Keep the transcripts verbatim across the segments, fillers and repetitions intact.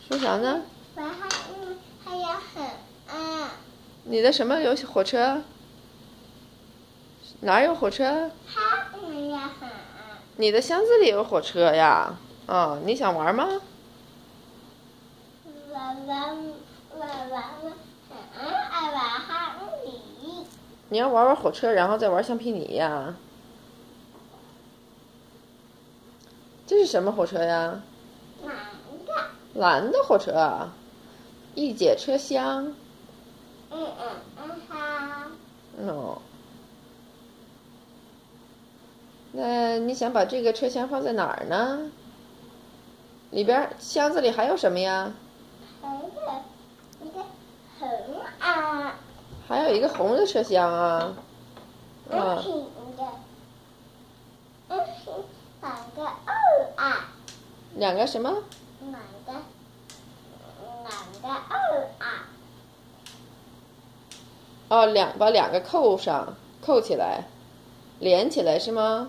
说啥呢？ 我还嗯还有很嗯。 你的什么有火车？哪有火车？ 它嗯也很。 你的箱子里有火车呀？啊，你想玩吗？ 玩玩玩玩很爱玩哈米。 你要玩玩火车，然后再玩橡皮泥呀？这是什么火车呀？ 蓝的。 蓝的火车啊，一节车厢。 嗯嗯嗯好。 哦。那你想把这个车厢放在哪儿呢？里边箱子里还有什么呀？ 还有一个红啊。 还有一个红的车厢啊。 嗯。嗯的。嗯两个二啊。 两个什么？ 两个两个二啊。 哦，两把两个扣上，扣起来，连起来是吗？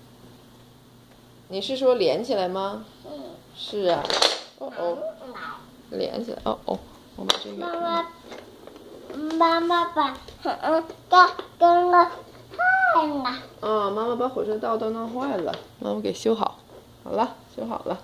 你是说连起来吗？ 嗯。 是啊。哦哦。连起来。哦哦，我把这个。 妈妈，妈妈把嗯跟跟了坏了。 啊，妈妈把火车道都弄坏了，妈妈给修好，好了，修好了。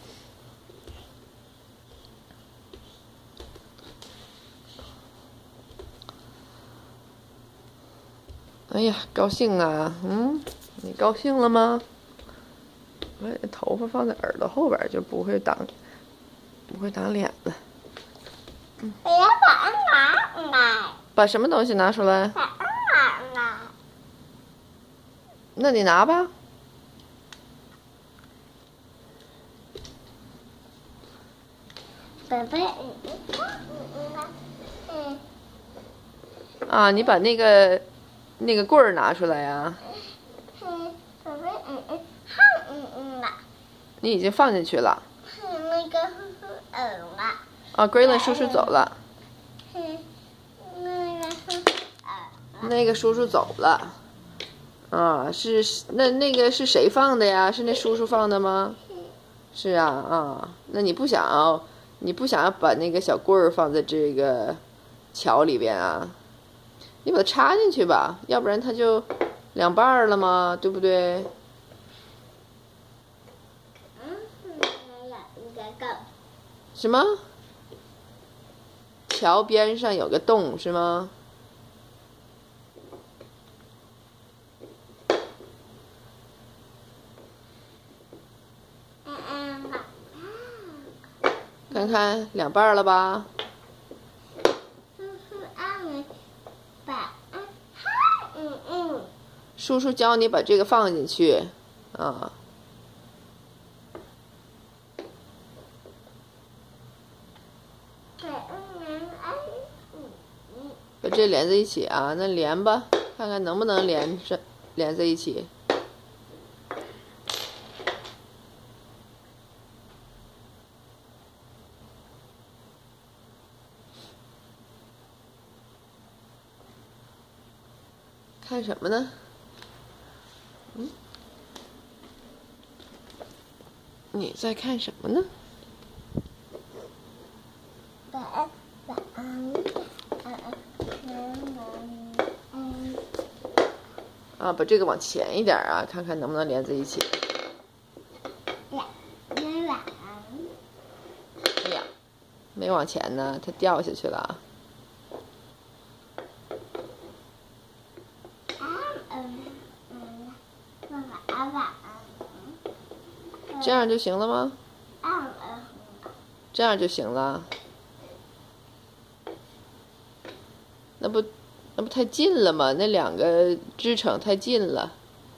哎呀，高兴啊！嗯，你高兴了吗？把头发放在耳朵后边，就不会挡，不会挡脸了。 嗯。我要把它拿来。 把什么东西拿出来？ 把它拿来。 那你拿吧。 宝贝，嗯嗯嗯。 啊，你把那个那个棍儿拿出来呀。 嗯，宝贝，嗯嗯，好，嗯嗯了。 你已经放进去了。 嗯，那个叔叔走了。 啊 ，Graylen 叔叔走了。 嗯，那个叔叔走了。 那个叔叔走了。啊，是那那个是谁放的呀？是那叔叔放的吗？是啊啊，那你不想要，你不想要把那个小棍儿放在这个桥里边啊？你把它插进去吧，要不然它就两半儿了嘛，对不对？ 嗯，有一个洞。 什么？桥边上有个洞是吗？ 嗯嗯， 看看两半了吧？ 叔叔让你把嗯嗯嗯。 叔叔教你把这个放进去，啊。把这连在一起啊，那连吧，看看能不能连上，连在一起。看什么呢？嗯，你在看什么呢？ 晚安，晚安，晚安，嗯。 啊，把这个往前一点啊，看看能不能连在一起。 晚安，晚安。 哎呀，没往前呢，它掉下去了。这样就行了吗？这样就行了。那不，那不太近了吗？那两个支撑太近了。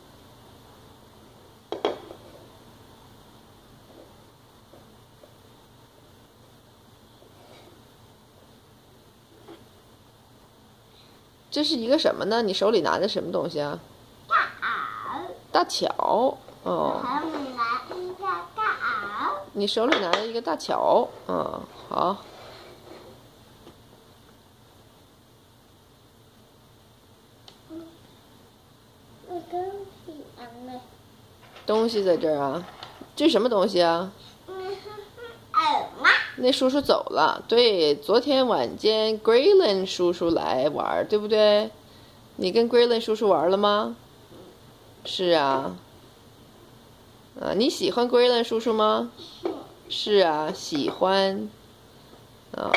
这是一个什么呢？你手里拿的什么东西啊？大桥。哦。 还有你拿一个大螯。 你手里拿了一个大桥。嗯，好。 那东西啊呢？ 东西在这儿啊？这是什么东西啊？ 嗯，耳吗？ 那叔叔走了。对，昨天晚间 Graylen 叔叔来玩，对不对？你跟 Graylen 叔叔玩了吗？是啊。啊，你喜欢 Graylen 叔叔吗？是啊，喜欢。啊。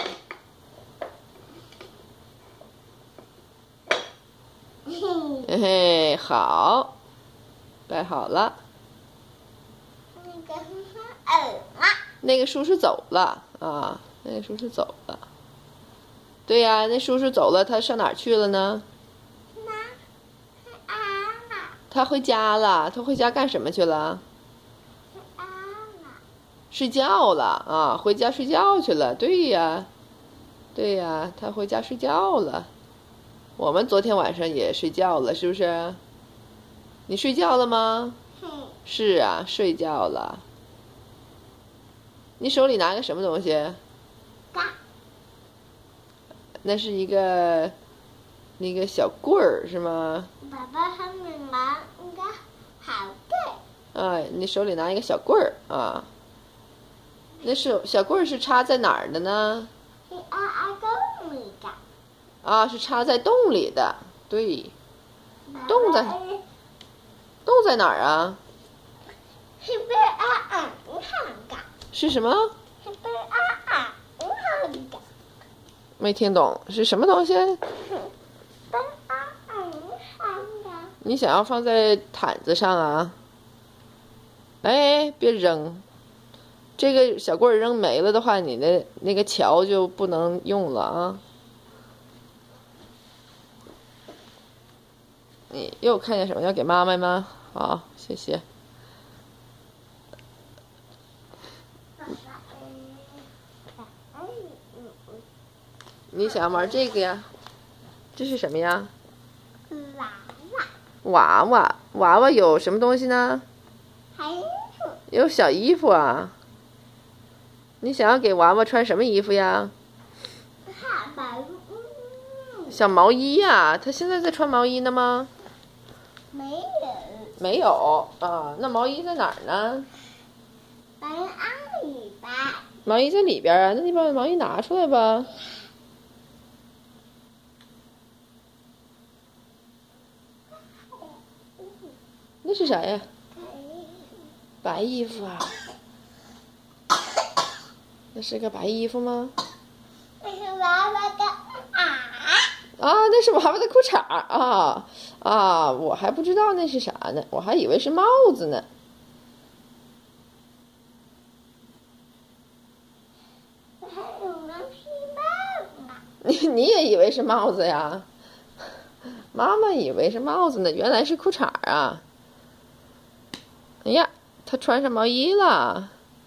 嘿嘿，好，摆好了。 那个叔叔耳了。 那个叔叔走了啊，那个叔叔走了。对呀、啊，那叔叔走了，他上哪儿去了呢？ 那啊了。 他回家了，他回家干什么去了？ 啊了。 睡觉了啊，回家睡觉去了。对呀，对呀，他回家睡觉了。我们昨天晚上也睡觉了，是不是？你睡觉了吗？是啊，睡觉了。你手里拿个什么东西？那是一个那个小棍儿是吗？ 爸爸他们拿一个好棍。 啊，你手里拿一个小棍儿啊。那是小棍儿是插在哪儿的呢？ 是啊啊洞里的。 啊，是插在洞里的，对。洞在洞在哪儿啊？ 是被啊啊银行的。 是什么？ 是被啊啊银行的。 没听懂，是什么东西？ 被啊啊银行的。 你想要放在毯子上啊？哎，别扔！这个小棍儿扔没了的话，你的那个桥就不能用了啊。你又看见什么要给妈妈吗？好，谢谢。你想玩这个呀？这是什么呀？ 娃娃。 娃娃，娃娃有什么东西呢？ 还有有小衣服啊。你想要给娃娃穿什么衣服呀？ 汉堡。 小毛衣呀，他现在在穿毛衣呢吗？ 没有。 没有啊，那毛衣在哪儿呢？ 在阿里吧。 毛衣在里边啊，那你把毛衣拿出来吧。那是啥呀？白衣服啊。那是个白衣服吗？ 那是娃娃的啊。 啊，那是娃娃的裤衩啊啊！我还不知道那是啥呢，我还以为是帽子呢。 还有个皮帽呢。 你你也以为是帽子呀？妈妈以为是帽子呢，原来是裤衩啊！哎呀，他穿上毛衣了。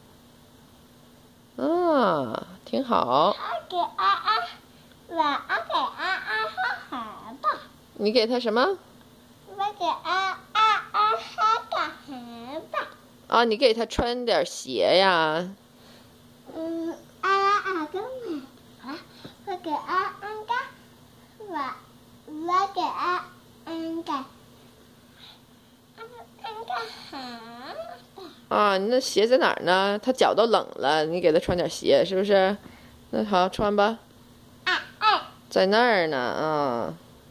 嗯，挺好。 给啊啊，我啊给啊啊喝河吧。 你给他什么？ 我给啊啊啊喝个河吧。 啊，你给他穿点鞋呀。 嗯，啊啊跟我啊，我给啊啊个，我我给啊啊个，啊啊个河吧。 啊，那鞋在哪儿呢？他脚都冷了，你给他穿点鞋，是不是？那好，穿吧。 啊啊。 在那儿呢，啊。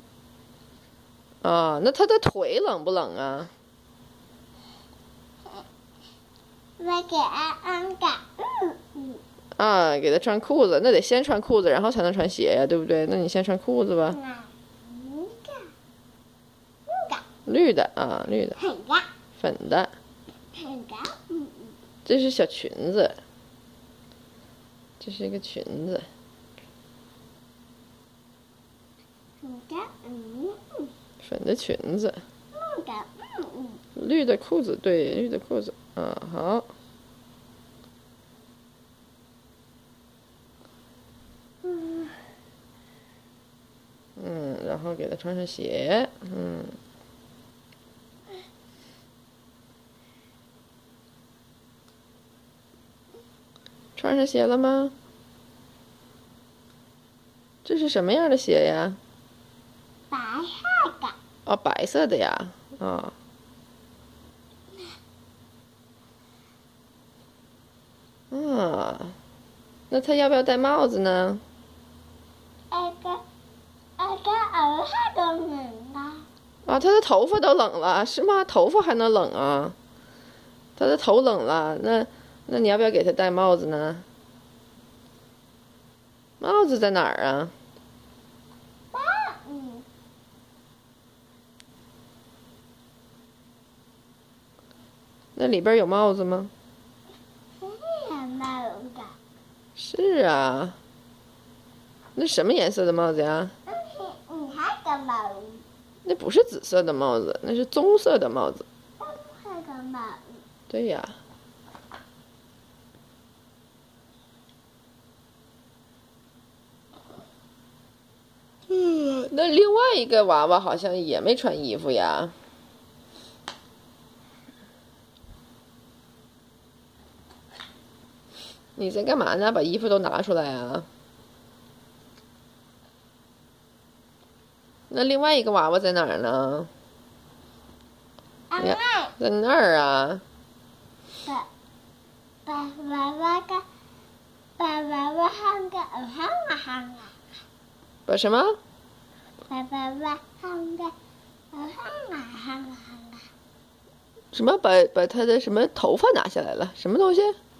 啊，那他的腿冷不冷啊？ 我给啊啊个，嗯嗯。 啊，给他穿裤子，那得先穿裤子，然后才能穿鞋呀，对不对？那你先穿裤子吧。 哪一个？那个。 绿的啊，绿的。 粉的。 粉的。 粉的，嗯嗯。 这是小裙子。这是一个裙子。 粉的，嗯嗯。 粉的裙子。 绿的，嗯嗯。 绿的裤子，对，绿的裤子。啊，好。 嗯。 嗯，然后给他穿上鞋，嗯。穿上鞋了吗？这是什么样的鞋呀？ 白色的。 哦，白色的呀，啊。啊， 那他要不要戴帽子呢？ 那个那个耳下都冷了。 啊，他的头发都冷了，是吗？头发还能冷啊？他的头冷了，那那你要不要给他戴帽子呢？帽子在哪儿啊？ 嗯， 那里边有帽子吗？ 是有帽的。 是啊。那什么颜色的帽子呀？ 嗯，你还个帽子。 那不是紫色的帽子，那是棕色的帽子。 还个帽子。 对呀。嗯，那另外一个娃娃好像也没穿衣服呀。你在干嘛呢？把衣服都拿出来啊！那另外一个娃娃在哪儿呢？ 啊， 呀那在那儿啊！ 把把娃娃个把娃娃放个耳上啊上啊， 把什么？ 把娃娃放个耳上啊上啊上啊。 什么？把把他的什么头发拿下来了？什么东西？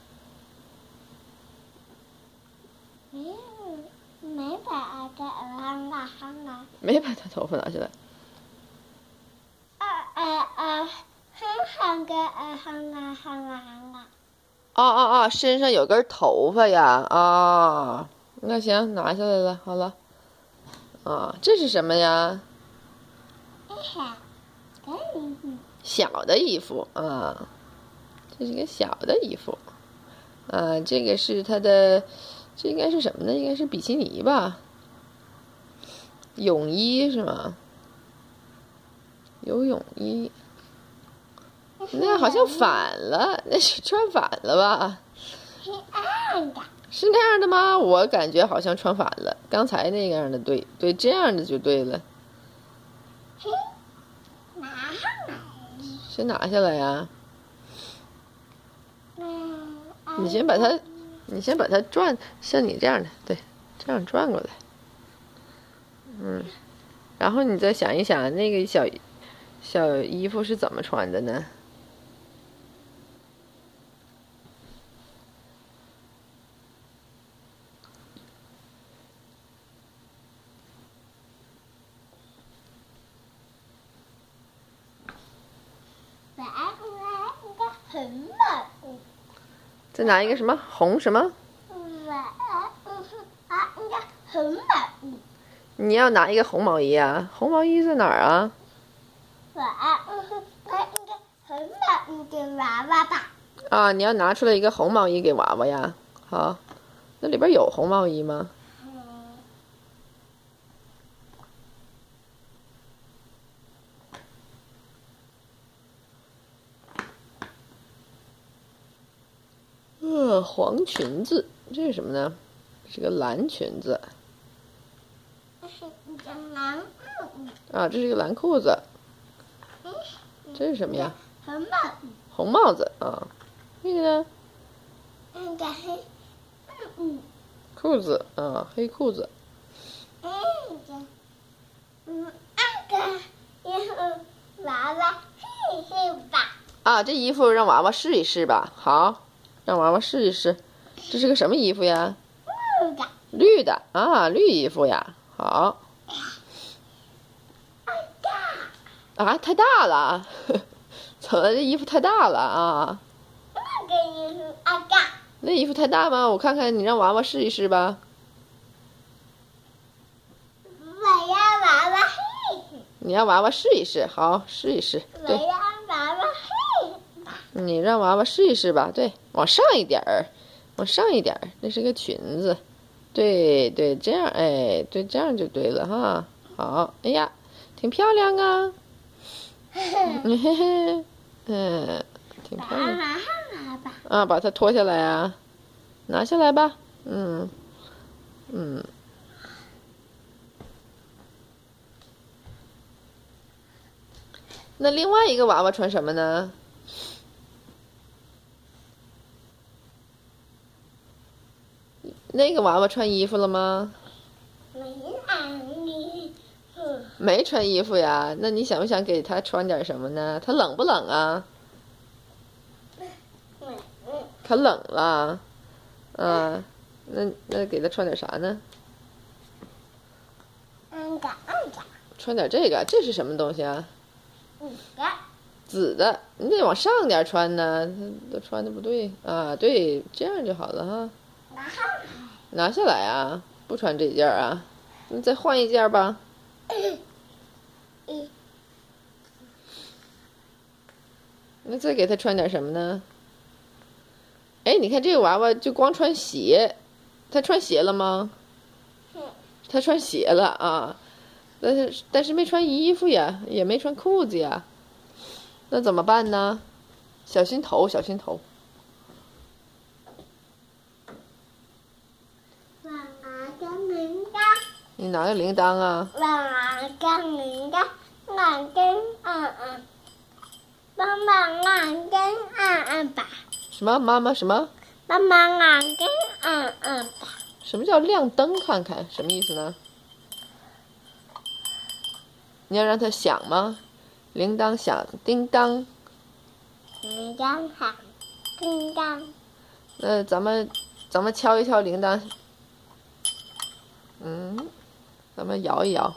没有，没把那个耳上啊上啊。 没把他头发拿下来。 啊啊啊！身上个耳上啊上啊上啊。 哦哦哦，身上有根头发呀！啊、那行，拿下来了，好了。啊，这是什么呀？ 小的衣服。 小的衣服啊，这是个小的衣服。啊，这个是他的，这应该是什么呢？应该是比基尼吧？泳衣是吗？游泳衣。那好像反了，那是穿反了吧？ 是暗的。 是那样的吗？我感觉好像穿反了。刚才那样的对对，这样的就对了。 嘿，拿上来。 先拿下来呀！ 嗯。 你先把它，你先把它转，像你这样的，对，这样转过来。嗯，然后你再想一想，那个小小衣服是怎么穿的呢？ 把那个很冷。 再拿一个什么红什么？ 把那个很冷。 你要拿一个红毛衣啊？红毛衣在哪儿啊？ 把那个很冷的娃娃吧。 啊，你要拿出来一个红毛衣给娃娃呀。好，那里边有红毛衣吗？呃，黄裙子，这是什么呢？是个蓝裙子。 这是一个蓝裤。 啊，这是一个蓝裤子。这是什么呀？ 很冷。 红帽子啊。那个呢？ 那个黑，嗯裤子啊，黑裤子。 那个，嗯，那个衣服娃娃试一试吧。 啊，这衣服让娃娃试一试吧。好，让娃娃试一试。这是个什么衣服呀？ 绿的。 绿的啊，绿衣服呀。好。啊，太大了！怎么这衣服太大了啊？ 那个衣服啊大。 那衣服太大吗？我看看，你让娃娃试一试吧。 我要娃娃试一试。 你让娃娃试一试，好，试一试。 我对， 要娃娃试一试吧。 你让娃娃试一试吧。对，往上一点儿，往上一点儿，那是个裙子。对对，这样，哎，对，这样就对了哈。好，哎呀，挺漂亮啊。嘿嘿嘿，嗯，挺把漂亮。 它拿上来吧。 啊，把它脱下来啊，拿下来吧。嗯，嗯。那另外一个娃娃穿什么呢？ 那个娃娃穿衣服了吗？ 没穿衣服。 没穿衣服呀？那你想不想给他穿点什么呢？他冷不冷啊？他冷了。嗯，那那给他穿点啥呢？ 安个安个。 穿点这个，这是什么东西啊？ 紫的。 紫的，你得往上点穿呢，都穿的不对啊。对，这样就好了哈。 拿上来。 拿下来啊，不穿这件啊，你再换一件吧。 嗯。 那再给他穿点什么呢？哎，你看这个娃娃就光穿鞋，他穿鞋了吗？他穿鞋了啊，但是但是没穿衣服呀，也没穿裤子呀，那怎么办呢？小心头，小心头。 我拿个铃铛。 你拿个铃铛啊？ 我拿个铃铛，两根按按，妈妈两根按按吧。 什么？妈妈什么？ 妈妈两根按按吧。 什么叫亮灯？看看什么意思呢？你要让它响吗？铃铛响，叮当。 铃铛响，叮当。 那咱们咱们敲一敲铃铛。嗯，咱们摇一摇。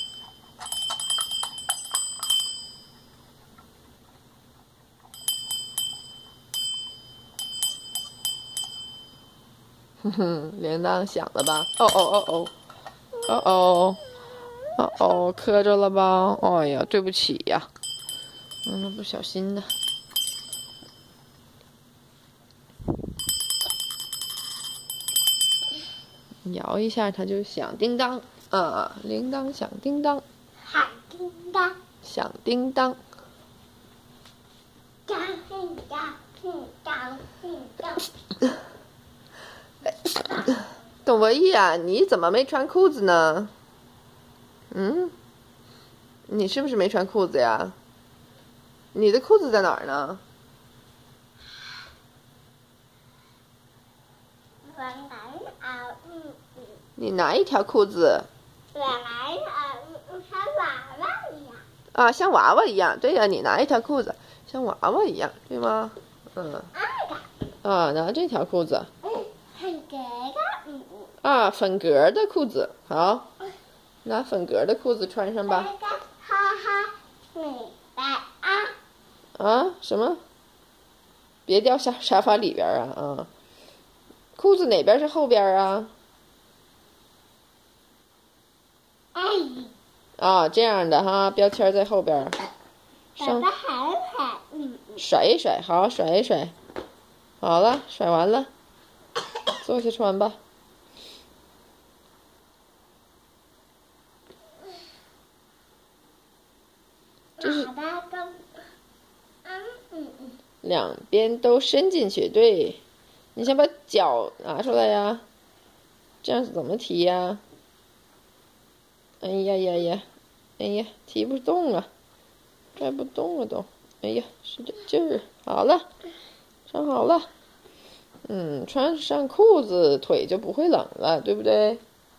哼哼，铃铛响了吧？哦哦哦哦，哦哦，哦哦，磕着了吧？哎呀，对不起呀，嗯，不小心的。摇一下，它就响叮当啊！铃铛响叮当， 响叮当， 响叮当。 当叮当，叮当叮当。 董博弈啊，你怎么没穿裤子呢？嗯，你是不是没穿裤子呀？你的裤子在哪儿呢？ 我来啊，嗯嗯。 你哪一条裤子？ 我来啊，嗯，像娃娃一样。 啊，像娃娃一样。对呀，你拿一条裤子，像娃娃一样，对吗？嗯。啊，拿这条裤子。 嗯，很格的，嗯嗯。 啊，粉格的裤子，好，拿粉格的裤子穿上吧。 哈哈，明白啊。 啊？什么？别掉沙沙发里边啊！啊，裤子哪边是后边啊？ 哎。 啊，这样的哈，标签在后边。 爸爸还还，嗯嗯。 甩一甩，好，甩一甩。好了，甩完了，坐下穿吧。这是两边都伸进去，对。你先把脚拿出来呀，这样怎么提呀？哎呀呀呀，哎呀，提不动了，拽不动了都。哎呀，使点劲儿，好了，穿好了。嗯，穿上裤子，腿就不会冷了，对不对？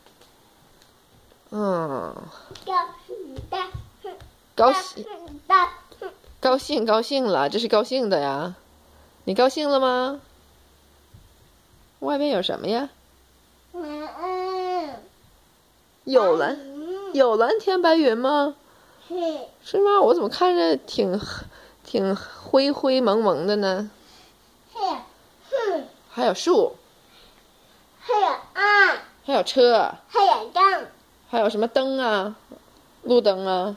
嗯。 高兴的。 高兴。高兴高兴了，这是高兴的呀。你高兴了吗？外面有什么呀？ 嗯。 有蓝，有蓝天白云吗？ 是。 是吗？我怎么看着挺挺灰灰蒙蒙的呢？ 是。是。 还有树。 还有啊。 还有车。 还有灯。 还有什么灯啊？路灯啊？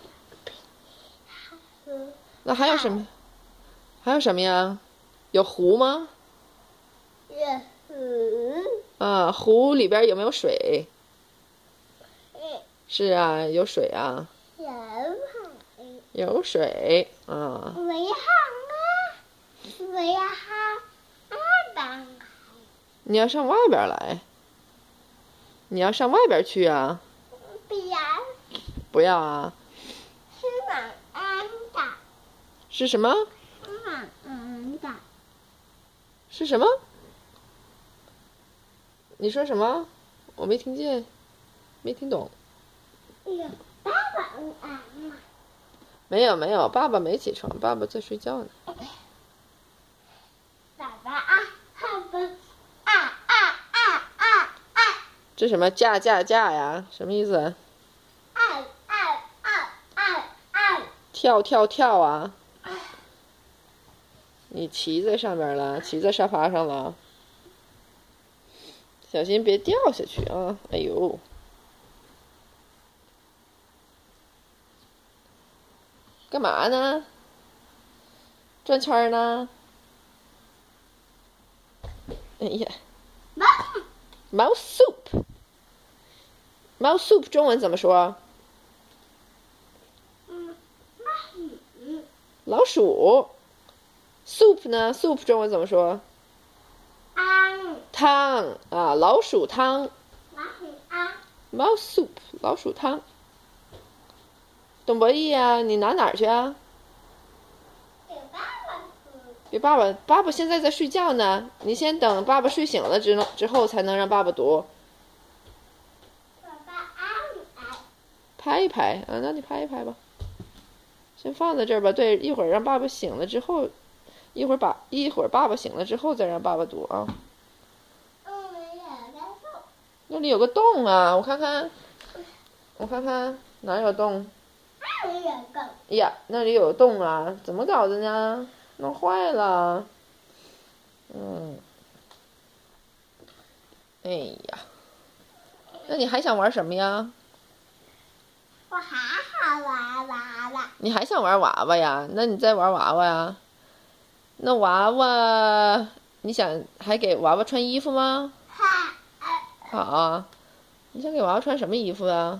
那还有什么？还有什么呀？有湖吗？ 有湖。 啊，湖里边有没有水？ 嗯。 是啊，有水啊。 有海。 有水啊。 我要啊！我要哈二班。 你要上外边来？你要上外边去啊？ 不要。 不要啊？ 是晚安的。 是什么？ 晚安的。 是什么？ 你说什么？我没听见，没听懂。 爸爸嗯啊妈。 没有没有，爸爸没起床，爸爸在睡觉呢。 爸爸啊，爸爸啊啊啊啊啊！ 这什么架架架呀？什么意思？ 啊啊啊啊啊！ 跳跳跳啊！你骑在上面了，骑在沙发上了，小心别掉下去啊！哎呦，干嘛呢？转圈呢？哎呀，猫 soup， 猫 soup 中文怎么说？ 嗯，嗯老鼠。soup 呢 ？soup 中文怎么说？ 啊， 汤啊，老鼠汤。 老鼠啊， 猫 soup， 老鼠汤。董博弈呀，你拿哪儿去啊？ 给爸爸吃。 给爸爸，爸爸现在在睡觉呢，你先等爸爸睡醒了之之后才能让爸爸读。 爸爸啊啊！ 拍一拍啊，那你拍一拍吧。先放在这儿吧。对，一会儿让爸爸醒了之后，一会儿把一会儿爸爸醒了之后再让爸爸读啊。那里有个洞啊，我看看，我看看哪有洞？ 那里有个。 哎呀，那里有洞啊，怎么搞的呢？弄坏了。嗯。哎呀，那你还想玩什么呀？ 我还好玩娃娃。 你还想玩娃娃呀？那你再玩娃娃呀？那娃娃，你想还给娃娃穿衣服吗？好啊，你想给娃娃穿什么衣服啊？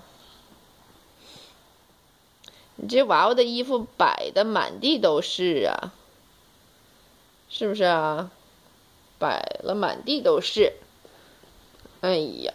你这娃娃的衣服摆的满地都是啊，是不是啊？摆了满地都是。哎呀！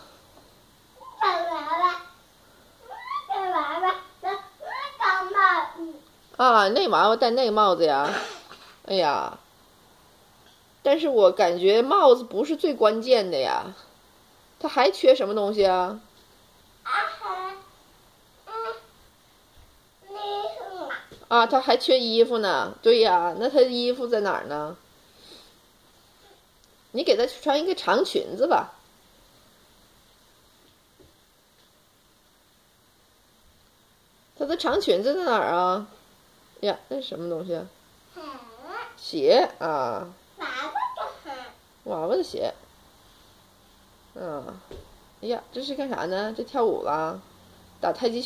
娃娃，那娃娃戴那个帽子。 啊，那娃娃戴那个帽子呀？哎呀！但是我感觉帽子不是最关键的呀，它还缺什么东西啊？ 啊哈，嗯，衣服。 啊，它还缺衣服呢。对呀，那它的衣服在哪儿呢？你给它穿一个长裙子吧。它的长裙子在哪儿啊？呀，那是什么东西啊？鞋啊。 娃娃的鞋。 娃娃的鞋。嗯，哎呀，这是干啥呢？这跳舞啦，打太极